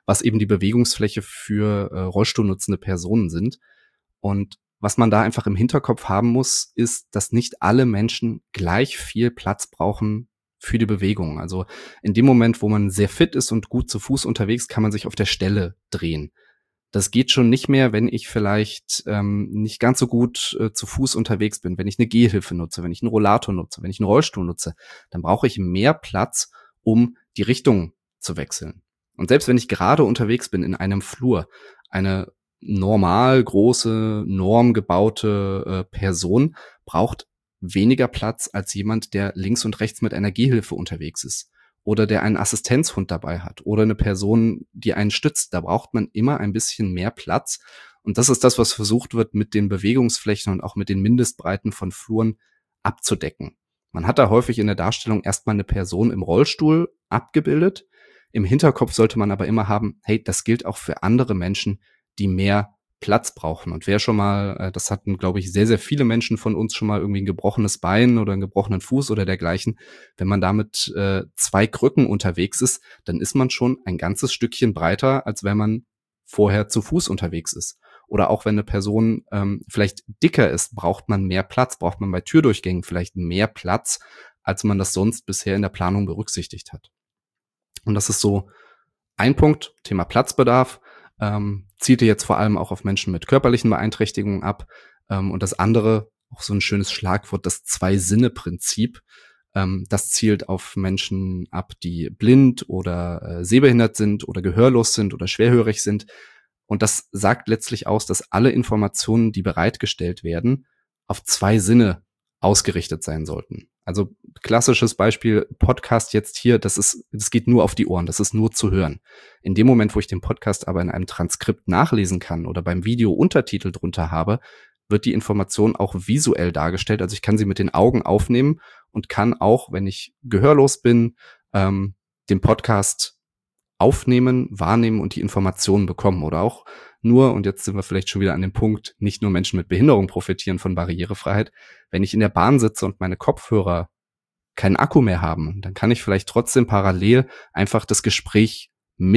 was eben die Bewegungsfläche für äh, rollstuhlnutzende Personen sind. Und was man da einfach im Hinterkopf haben muss, ist, dass nicht alle Menschen gleich viel Platz brauchen für die Bewegung. Also in dem Moment, wo man sehr fit ist und gut zu Fuß unterwegs, kann man sich auf der Stelle drehen. Das geht schon nicht mehr, wenn ich vielleicht ähm, nicht ganz so gut äh, zu Fuß unterwegs bin, wenn ich eine Gehhilfe nutze, wenn ich einen Rollator nutze, wenn ich einen Rollstuhl nutze, dann brauche ich mehr Platz, um die Richtung zu wechseln. Und selbst wenn ich gerade unterwegs bin in einem Flur, eine normal große, normgebaute äh, Person braucht weniger Platz als jemand, der links und rechts mit einer Gehhilfe unterwegs ist oder der einen Assistenzhund dabei hat oder eine Person, die einen stützt. Da braucht man immer ein bisschen mehr Platz. Und das ist das, was versucht wird, mit den Bewegungsflächen und auch mit den Mindestbreiten von Fluren abzudecken. Man hat da häufig in der Darstellung erstmal eine Person im Rollstuhl abgebildet. Im Hinterkopf sollte man aber immer haben, hey, das gilt auch für andere Menschen, die mehr Platz brauchen. Und wer schon mal, das hatten, glaube ich, sehr, sehr viele Menschen von uns schon mal irgendwie ein gebrochenes Bein oder einen gebrochenen Fuß oder dergleichen. Wenn man damit äh, zwei Krücken unterwegs ist, dann ist man schon ein ganzes Stückchen breiter, als wenn man vorher zu Fuß unterwegs ist. Oder auch wenn eine Person ähm, vielleicht dicker ist, braucht man mehr Platz, braucht man bei Türdurchgängen vielleicht mehr Platz, als man das sonst bisher in der Planung berücksichtigt hat. Und das ist so ein Punkt, Thema Platzbedarf. Ähm, zielte jetzt vor allem auch auf Menschen mit körperlichen Beeinträchtigungen ab. Ähm, und das andere, auch so ein schönes Schlagwort, das Zwei-Sinne-Prinzip. Ähm, das zielt auf Menschen ab, die blind oder äh, sehbehindert sind oder gehörlos sind oder schwerhörig sind. Und das sagt letztlich aus, dass alle Informationen, die bereitgestellt werden, auf zwei Sinne ausgerichtet sein sollten. Also klassisches Beispiel, Podcast jetzt hier, das ist, das geht nur auf die Ohren, das ist nur zu hören. In dem Moment, wo ich den Podcast aber in einem Transkript nachlesen kann oder beim Video Untertitel drunter habe, wird die Information auch visuell dargestellt. Also ich kann sie mit den Augen aufnehmen und kann auch, wenn ich gehörlos bin, ähm, den Podcast aufnehmen, wahrnehmen und die Informationen bekommen. Oder auch nur, und jetzt sind wir vielleicht schon wieder an dem Punkt, nicht nur Menschen mit Behinderung profitieren von Barrierefreiheit. Wenn ich in der Bahn sitze und meine Kopfhörer keinen Akku mehr haben, dann kann ich vielleicht trotzdem parallel einfach das Gespräch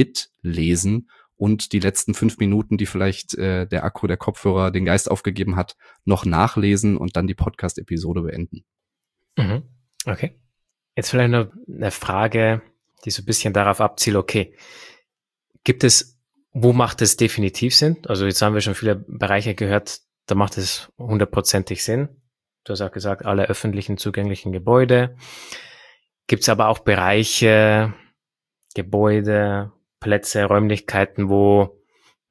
mitlesen und die letzten fünf Minuten, die vielleicht äh, der Akku der Kopfhörer den Geist aufgegeben hat, noch nachlesen und dann die Podcast-Episode beenden. Mhm. Okay. Jetzt vielleicht noch eine Frage, die so ein bisschen darauf abzielt, okay, gibt es, wo macht es definitiv Sinn? Also jetzt haben wir schon viele Bereiche gehört, da macht es hundertprozentig Sinn. Du hast auch gesagt, alle öffentlichen zugänglichen Gebäude. Gibt es aber auch Bereiche, Gebäude, Plätze, Räumlichkeiten, wo,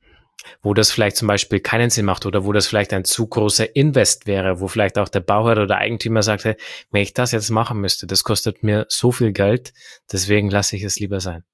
wo das vielleicht zum Beispiel keinen Sinn macht oder wo das vielleicht ein zu großer Invest wäre, wo vielleicht auch der Bauherr oder Eigentümer sagt, hey, wenn ich das jetzt machen müsste, das kostet mir so viel Geld, deswegen lasse ich es lieber sein.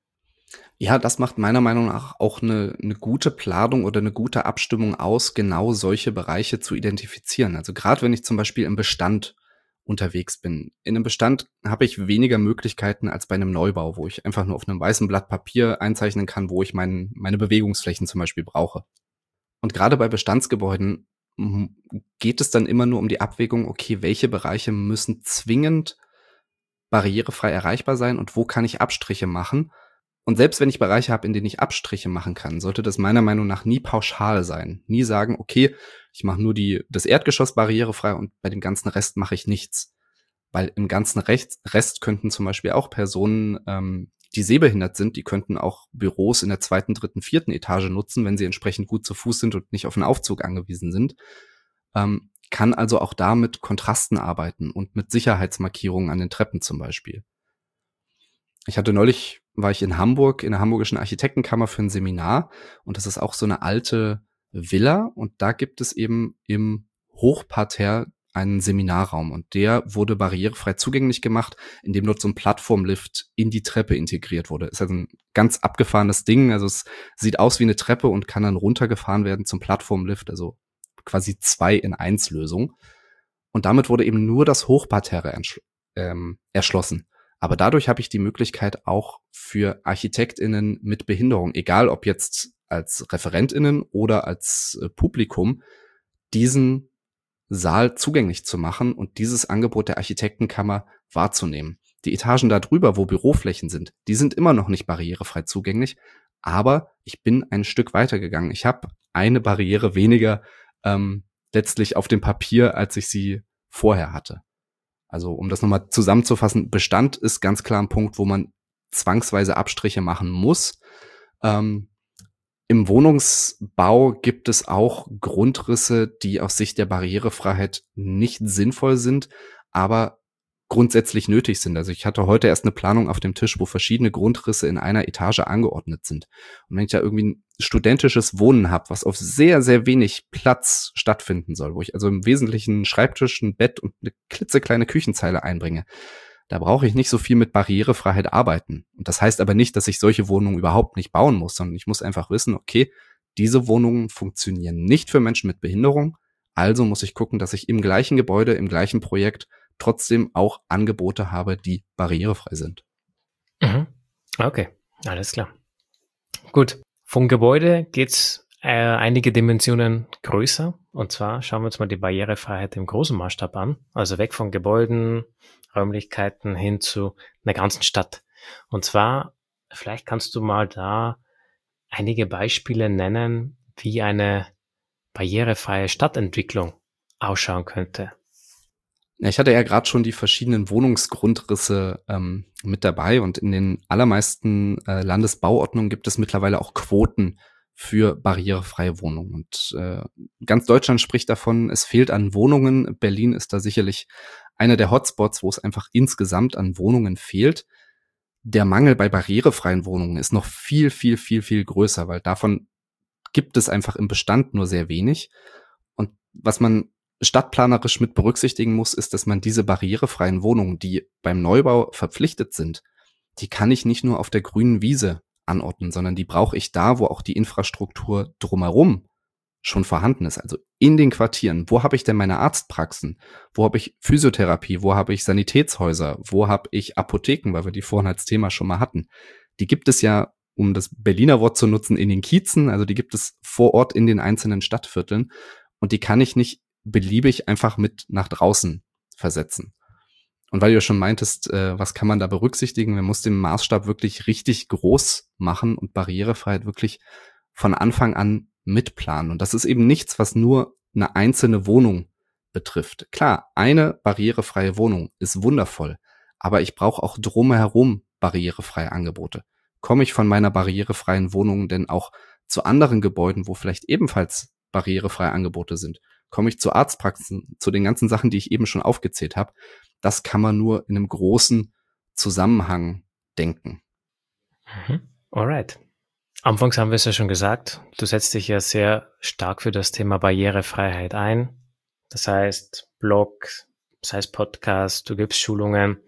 Ja, das macht meiner Meinung nach auch eine, eine gute Planung oder eine gute Abstimmung aus, genau solche Bereiche zu identifizieren. Also gerade wenn ich zum Beispiel im Bestand unterwegs bin. In einem Bestand habe ich weniger Möglichkeiten als bei einem Neubau, wo ich einfach nur auf einem weißen Blatt Papier einzeichnen kann, wo ich mein, meine Bewegungsflächen zum Beispiel brauche. Und gerade bei Bestandsgebäuden geht es dann immer nur um die Abwägung, okay, welche Bereiche müssen zwingend barrierefrei erreichbar sein und wo kann ich Abstriche machen? Und selbst wenn ich Bereiche habe, in denen ich Abstriche machen kann, sollte das meiner Meinung nach nie pauschal sein. Nie sagen, okay, ich mache nur die, das Erdgeschoss barrierefrei und bei dem ganzen Rest mache ich nichts. Weil im ganzen Rest, Rest könnten zum Beispiel auch Personen, ähm, die sehbehindert sind, die könnten auch Büros in der zweiten, dritten, vierten Etage nutzen, wenn sie entsprechend gut zu Fuß sind und nicht auf einen Aufzug angewiesen sind. Ähm, kann also auch da mit Kontrasten arbeiten und mit Sicherheitsmarkierungen an den Treppen zum Beispiel. Ich hatte neulich, war ich in Hamburg, in der Hamburgischen Architektenkammer für ein Seminar und das ist auch so eine alte Villa und da gibt es eben im Hochparterre einen Seminarraum und der wurde barrierefrei zugänglich gemacht, indem dort so ein Plattformlift in die Treppe integriert wurde. Ist also ein ganz abgefahrenes Ding, also es sieht aus wie eine Treppe und kann dann runtergefahren werden zum Plattformlift, also quasi zwei in eins Lösung. Und damit wurde eben nur das Hochparterre entsch- ähm, erschlossen. Aber dadurch habe ich die Möglichkeit auch für ArchitektInnen mit Behinderung, egal ob jetzt als ReferentInnen oder als äh, Publikum, diesen Saal zugänglich zu machen und dieses Angebot der Architektenkammer wahrzunehmen. Die Etagen da drüber, wo Büroflächen sind, die sind immer noch nicht barrierefrei zugänglich, Aber ich bin ein Stück weitergegangen. Ich habe eine Barriere weniger ähm, letztlich auf dem Papier, als ich sie vorher hatte. Also um das nochmal zusammenzufassen, Bestand ist ganz klar ein Punkt, wo man zwangsweise Abstriche machen muss. Ähm, Im Wohnungsbau gibt es auch Grundrisse, die aus Sicht der Barrierefreiheit nicht sinnvoll sind, aber grundsätzlich nötig sind. Also ich hatte heute erst eine Planung auf dem Tisch, wo verschiedene Grundrisse in einer Etage angeordnet sind. Und wenn ich da irgendwie ein studentisches Wohnen habe, was auf sehr, sehr wenig Platz stattfinden soll, wo ich also im Wesentlichen einen Schreibtisch, ein Bett und eine klitzekleine Küchenzeile einbringe, da brauche ich nicht so viel mit Barrierefreiheit arbeiten. Und das heißt aber nicht, dass ich solche Wohnungen überhaupt nicht bauen muss, sondern ich muss einfach wissen, okay, diese Wohnungen funktionieren nicht für Menschen mit Behinderung, also muss ich gucken, dass ich im gleichen Gebäude, im gleichen Projekt trotzdem auch Angebote habe, die barrierefrei sind. Mhm. Okay, alles klar. Gut, vom Gebäude geht's äh, einige Dimensionen größer. Und zwar schauen wir uns mal die Barrierefreiheit im großen Maßstab an. Also weg von Gebäuden, Räumlichkeiten hin zu einer ganzen Stadt. Und zwar, vielleicht kannst du mal da einige Beispiele nennen, wie eine barrierefreie Stadtentwicklung ausschauen könnte. Ja, ich hatte ja gerade schon die verschiedenen Wohnungsgrundrisse ähm, mit dabei und in den allermeisten äh, Landesbauordnungen gibt es mittlerweile auch Quoten für barrierefreie Wohnungen. Und äh, ganz Deutschland spricht davon, es fehlt an Wohnungen. Berlin ist da sicherlich einer der Hotspots, wo es einfach insgesamt an Wohnungen fehlt. Der Mangel bei barrierefreien Wohnungen ist noch viel, viel, viel, viel größer, weil davon gibt es einfach im Bestand nur sehr wenig. Und was man stadtplanerisch mit berücksichtigen muss, ist, dass man diese barrierefreien Wohnungen, die beim Neubau verpflichtet sind, die kann ich nicht nur auf der grünen Wiese anordnen, sondern die brauche ich da, wo auch die Infrastruktur drumherum schon vorhanden ist. Also in den Quartieren. Wo habe ich denn meine Arztpraxen? Wo habe ich Physiotherapie? Wo habe ich Sanitätshäuser? Wo habe ich Apotheken, weil wir die vorhin als Thema schon mal hatten? Die gibt es ja, um das Berliner Wort zu nutzen, in den Kiezen. Also die gibt es vor Ort in den einzelnen Stadtvierteln. Und die kann ich nicht beliebig einfach mit nach draußen versetzen. Und weil du ja schon meintest, äh, was kann man da berücksichtigen? Man muss den Maßstab wirklich richtig groß machen und Barrierefreiheit wirklich von Anfang an mitplanen. Und das ist eben nichts, was nur eine einzelne Wohnung betrifft. Klar, eine barrierefreie Wohnung ist wundervoll, aber ich brauche auch drumherum barrierefreie Angebote. Komme ich von meiner barrierefreien Wohnung denn auch zu anderen Gebäuden, wo vielleicht ebenfalls barrierefreie Angebote sind? Komme ich zu Arztpraxen, zu den ganzen Sachen, die ich eben schon aufgezählt habe? Das kann man nur in einem großen Zusammenhang denken. Mhm. Alright. Anfangs haben wir es ja schon gesagt, du setzt dich ja sehr stark für das Thema Barrierefreiheit ein. Das heißt Blog, das heißt Podcast, du gibst Schulungen.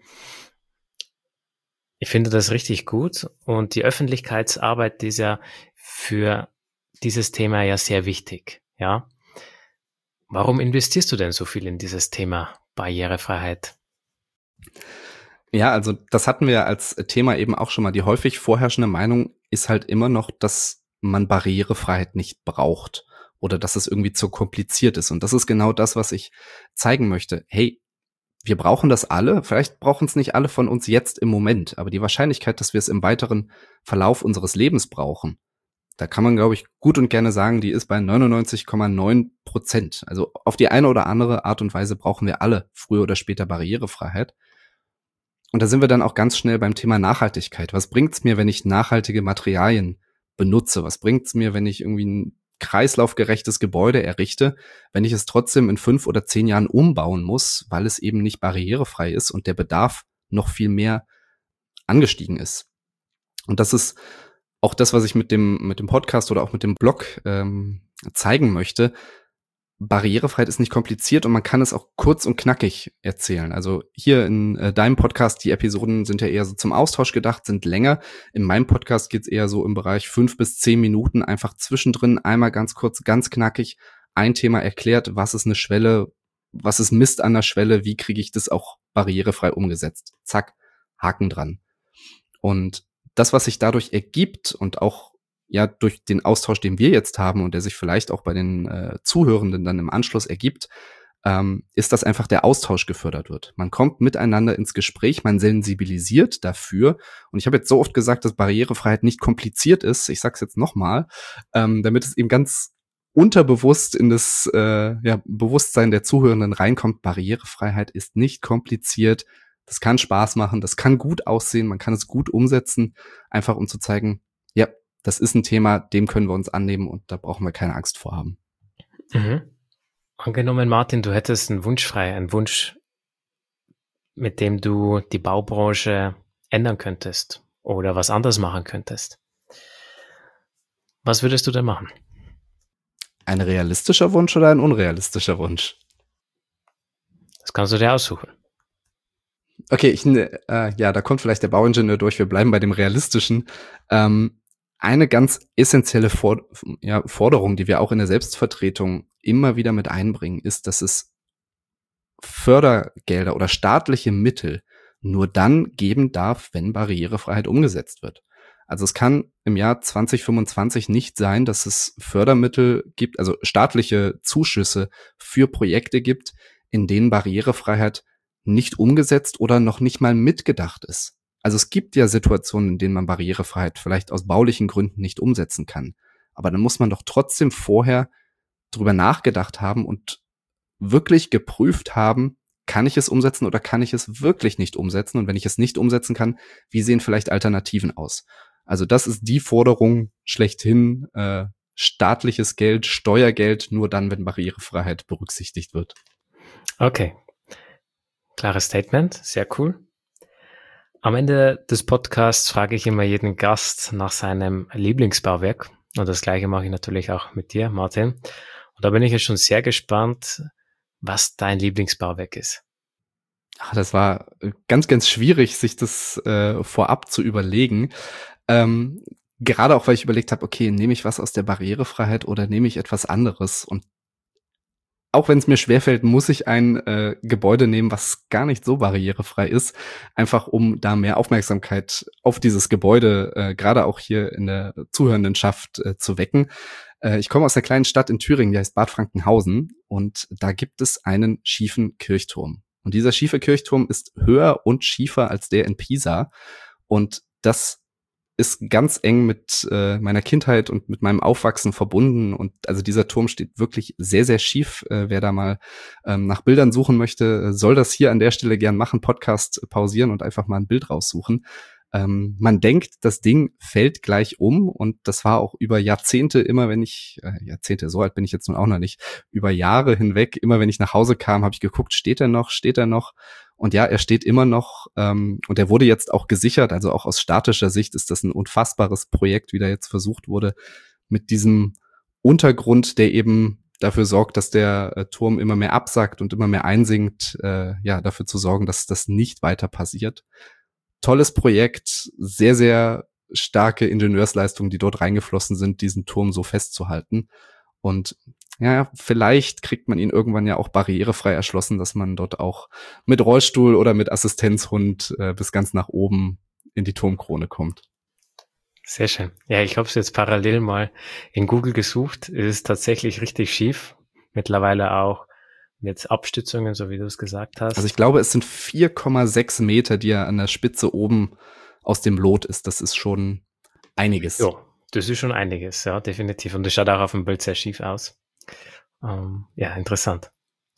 Ich finde das richtig gut und die Öffentlichkeitsarbeit ist ja für dieses Thema ja sehr wichtig, ja. Warum investierst du denn so viel in dieses Thema Barrierefreiheit? Ja, also das hatten wir als Thema eben auch schon mal. Die häufig vorherrschende Meinung ist halt immer noch, dass man Barrierefreiheit nicht braucht oder dass es irgendwie zu kompliziert ist. Und das ist genau das, was ich zeigen möchte. Hey, wir brauchen das alle. Vielleicht brauchen es nicht alle von uns jetzt im Moment, aber die Wahrscheinlichkeit, dass wir es im weiteren Verlauf unseres Lebens brauchen, da kann man, glaube ich, gut und gerne sagen, die ist bei neunundneunzig Komma neun Prozent. Also auf die eine oder andere Art und Weise brauchen wir alle früher oder später Barrierefreiheit. Und da sind wir dann auch ganz schnell beim Thema Nachhaltigkeit. Was bringt's mir, wenn ich nachhaltige Materialien benutze? Was bringt's mir, wenn ich irgendwie ein kreislaufgerechtes Gebäude errichte, wenn ich es trotzdem in fünf oder zehn Jahren umbauen muss, weil es eben nicht barrierefrei ist und der Bedarf noch viel mehr angestiegen ist? Und das ist auch das, was ich mit dem mit dem Podcast oder auch mit dem Blog ähm, zeigen möchte. Barrierefreiheit ist nicht kompliziert und man kann es auch kurz und knackig erzählen. Also hier in äh, deinem Podcast, die Episoden sind ja eher so zum Austausch gedacht, sind länger. In meinem Podcast geht's eher so im Bereich fünf bis zehn Minuten, einfach zwischendrin einmal ganz kurz, ganz knackig ein Thema erklärt, was ist eine Schwelle, was ist Mist an der Schwelle, wie kriege ich das auch barrierefrei umgesetzt. Zack, Haken dran. Und das, was sich dadurch ergibt und auch ja durch den Austausch, den wir jetzt haben und der sich vielleicht auch bei den äh, Zuhörenden dann im Anschluss ergibt, ähm, ist, dass einfach der Austausch gefördert wird. Man kommt miteinander ins Gespräch, man sensibilisiert dafür. Und ich habe jetzt so oft gesagt, dass Barrierefreiheit nicht kompliziert ist. Ich sage es jetzt nochmal, ähm, damit es eben ganz unterbewusst in das äh, ja, Bewusstsein der Zuhörenden reinkommt. Barrierefreiheit ist nicht kompliziert. Das kann Spaß machen, das kann gut aussehen, man kann es gut umsetzen, einfach um zu zeigen, ja, das ist ein Thema, dem können wir uns annehmen und da brauchen wir keine Angst vor haben. Mhm. Angenommen, Martin, du hättest einen Wunsch frei, einen Wunsch, mit dem du die Baubranche ändern könntest oder was anderes machen könntest. Was würdest du denn machen? Ein realistischer Wunsch oder ein unrealistischer Wunsch? Das kannst du dir aussuchen. Okay, ich, äh, ja, da kommt vielleicht der Bauingenieur durch. Wir bleiben bei dem Realistischen. Ähm, eine ganz essentielle For- ja, Forderung, die wir auch in der Selbstvertretung immer wieder mit einbringen, ist, dass es Fördergelder oder staatliche Mittel nur dann geben darf, wenn Barrierefreiheit umgesetzt wird. Also es kann im Jahr zwanzig fünfundzwanzig nicht sein, dass es Fördermittel gibt, also staatliche Zuschüsse für Projekte gibt, in denen Barrierefreiheit nicht umgesetzt oder noch nicht mal mitgedacht ist. Also es gibt ja Situationen, in denen man Barrierefreiheit vielleicht aus baulichen Gründen nicht umsetzen kann. Aber dann muss man doch trotzdem vorher drüber nachgedacht haben und wirklich geprüft haben, kann ich es umsetzen oder kann ich es wirklich nicht umsetzen? Und wenn ich es nicht umsetzen kann, wie sehen vielleicht Alternativen aus? Also das ist die Forderung schlechthin, äh, staatliches Geld, Steuergeld, nur dann, wenn Barrierefreiheit berücksichtigt wird. Okay, klares Statement, sehr cool. Am Ende des Podcasts frage ich immer jeden Gast nach seinem Lieblingsbauwerk. Und das Gleiche mache ich natürlich auch mit dir, Martin. Und da bin ich jetzt schon sehr gespannt, was dein Lieblingsbauwerk ist. Ach, das war ganz, ganz schwierig, sich das äh, vorab zu überlegen. Ähm, gerade auch, weil ich überlegt habe, okay, nehme ich was aus der Barrierefreiheit oder nehme ich etwas anderes? Und auch wenn es mir schwerfällt, muss ich ein äh, Gebäude nehmen, was gar nicht so barrierefrei ist, einfach um da mehr Aufmerksamkeit auf dieses Gebäude, äh, gerade auch hier in der Zuhörendenschaft, äh, zu wecken. Äh, ich komme aus einer kleinen Stadt in Thüringen, die heißt Bad Frankenhausen, und da gibt es einen schiefen Kirchturm. Und dieser schiefe Kirchturm ist höher und schiefer als der in Pisa. Und das ist ganz eng mit äh, meiner Kindheit und mit meinem Aufwachsen verbunden. Und also dieser Turm steht wirklich sehr, sehr schief. Äh, wer da mal ähm, nach Bildern suchen möchte, soll das hier an der Stelle gern machen, Podcast pausieren und einfach mal ein Bild raussuchen. Ähm, man denkt, das Ding fällt gleich um, und das war auch über Jahrzehnte immer, wenn ich, äh, Jahrzehnte, so alt bin ich jetzt nun auch noch nicht, über Jahre hinweg, immer wenn ich nach Hause kam, habe ich geguckt, steht er noch, steht er noch? Und ja, er steht immer noch, ähm, und er wurde jetzt auch gesichert, also auch aus statischer Sicht ist das ein unfassbares Projekt, wie da jetzt versucht wurde, mit diesem Untergrund, der eben dafür sorgt, dass der äh, Turm immer mehr absackt und immer mehr einsinkt, äh, ja, dafür zu sorgen, dass das nicht weiter passiert. Tolles Projekt, sehr, sehr starke Ingenieursleistungen, die dort reingeflossen sind, diesen Turm so festzuhalten. Und ja, vielleicht kriegt man ihn irgendwann ja auch barrierefrei erschlossen, dass man dort auch mit Rollstuhl oder mit Assistenzhund äh, bis ganz nach oben in die Turmkrone kommt. Sehr schön. Ja, ich habe es jetzt parallel mal in Google gesucht. Es ist tatsächlich richtig schief. Mittlerweile auch mit Abstützungen, so wie du es gesagt hast. Also ich glaube, es sind vier Komma sechs Meter, die er an der Spitze oben aus dem Lot ist. Das ist schon einiges. Ja, das ist schon einiges, ja, definitiv. Und das schaut auch auf dem Bild sehr schief aus. Ähm, ja, interessant.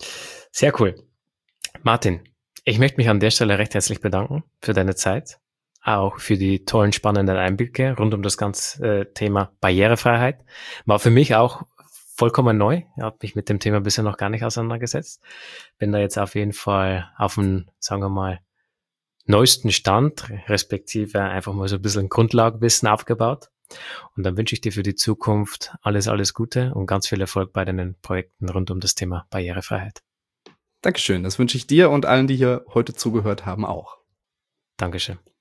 Sehr cool. Martin, ich möchte mich an der Stelle recht herzlich bedanken für deine Zeit, auch für die tollen, spannenden Einblicke rund um das ganze äh, Thema Barrierefreiheit. War für mich auch vollkommen neu. Ich habe mich mit dem Thema bisher noch gar nicht auseinandergesetzt. Bin da jetzt auf jeden Fall auf dem, sagen wir mal, neuesten Stand, respektive einfach mal so ein bisschen Grundlagenwissen aufgebaut. Und dann wünsche ich dir für die Zukunft alles, alles Gute und ganz viel Erfolg bei deinen Projekten rund um das Thema Barrierefreiheit. Dankeschön. Das wünsche ich dir und allen, die hier heute zugehört haben, auch. Dankeschön.